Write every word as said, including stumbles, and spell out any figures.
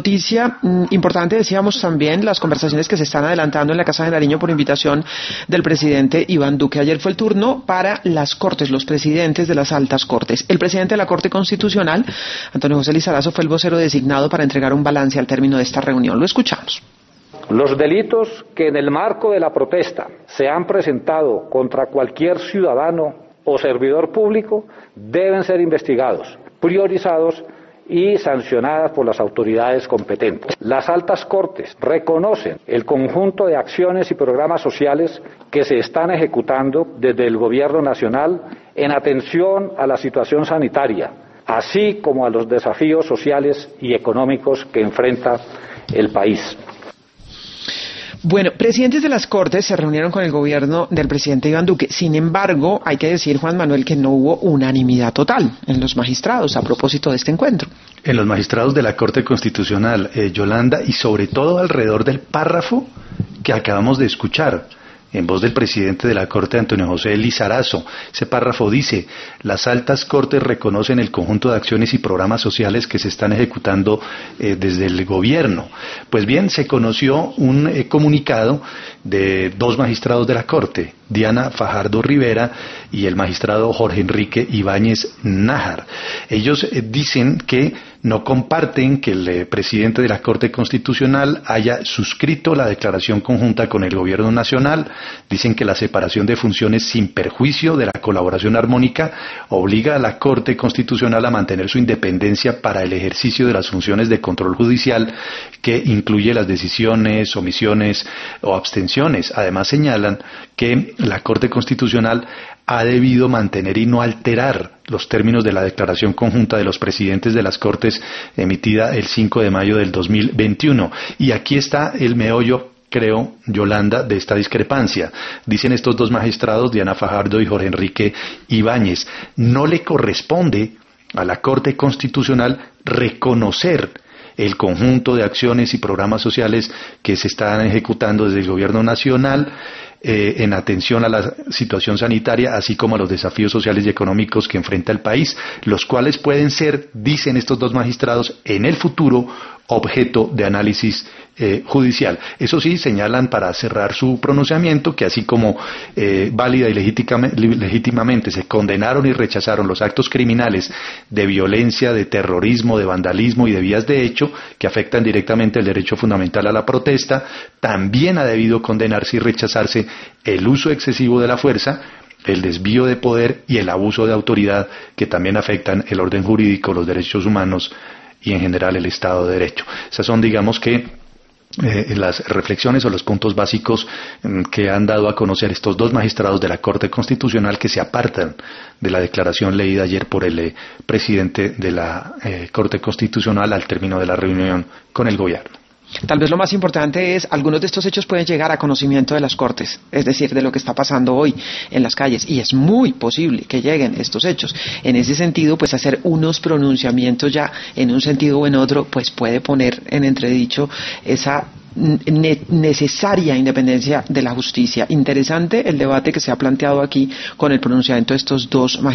Noticia mm, importante, decíamos también, las conversaciones que se están adelantando en la Casa de Nariño por invitación del presidente Iván Duque. Ayer fue el turno para las Cortes, los presidentes de las altas Cortes. El presidente de la Corte Constitucional, Antonio José Lizarazo, fue el vocero designado para entregar un balance al término de esta reunión. Lo escuchamos. Los delitos que en el marco de la protesta se han presentado contra cualquier ciudadano o servidor público deben ser investigados, priorizados y sancionadas por las autoridades competentes. Las altas cortes reconocen el conjunto de acciones y programas sociales que se están ejecutando desde el Gobierno Nacional en atención a la situación sanitaria, así como a los desafíos sociales y económicos que enfrenta el país. Bueno, presidentes de las Cortes se reunieron con el gobierno del presidente Iván Duque. Sin embargo, hay que decir, Juan Manuel, que no hubo unanimidad total en los magistrados a propósito de este encuentro. En los magistrados de la Corte Constitucional, eh, Yolanda, y sobre todo alrededor del párrafo que acabamos de escuchar, en voz del presidente de la Corte, Antonio José Lizarazo. Ese párrafo dice: las altas cortes reconocen el conjunto de acciones y programas sociales que se están ejecutando eh, desde el gobierno. Pues bien, se conoció un eh, comunicado de dos magistrados de la Corte, Diana Fajardo Rivera y el magistrado Jorge Enrique Ibáñez Nájar. Ellos eh, dicen que no comparten que el eh, presidente de la Corte Constitucional haya suscrito la declaración conjunta con el Gobierno Nacional. Dicen que la separación de funciones sin perjuicio de la colaboración armónica obliga a la Corte Constitucional a mantener su independencia para el ejercicio de las funciones de control judicial, que incluye las decisiones, omisiones o abstenciones. Además señalan que la Corte Constitucional ha debido mantener y no alterar los términos de la declaración conjunta de los presidentes de las Cortes emitida el cinco de mayo del dos mil veintiuno. Y aquí está el meollo, creo, Yolanda, de esta discrepancia. Dicen estos dos magistrados, Diana Fajardo y Jorge Enrique Ibáñez, no le corresponde a la Corte Constitucional reconocer el conjunto de acciones y programas sociales que se están ejecutando desde el Gobierno Nacional eh, en atención a la situación sanitaria, así como a los desafíos sociales y económicos que enfrenta el país, los cuales pueden ser, dicen estos dos magistrados, en el futuro objeto de análisis eh, judicial. Eso sí, señalan para cerrar su pronunciamiento que así como eh, válida y legítimamente se condenaron y rechazaron los actos criminales de violencia, de terrorismo, de vandalismo y de vías de hecho que afectan directamente el derecho fundamental a la protesta, también ha debido condenarse y rechazarse el uso excesivo de la fuerza, el desvío de poder y el abuso de autoridad que también afectan el orden jurídico, los derechos humanos y en general el Estado de Derecho. Esas son, digamos que, eh, las reflexiones o los puntos básicos eh, que han dado a conocer estos dos magistrados de la Corte Constitucional que se apartan de la declaración leída ayer por el eh, presidente de la eh, Corte Constitucional al término de la reunión con el gobierno. Tal vez lo más importante es, algunos de estos hechos pueden llegar a conocimiento de las Cortes, es decir, de lo que está pasando hoy en las calles, y es muy posible que lleguen estos hechos. En ese sentido, pues hacer unos pronunciamientos ya en un sentido o en otro, pues puede poner en entredicho esa ne- necesaria independencia de la justicia. Interesante el debate que se ha planteado aquí con el pronunciamiento de estos dos magistrados.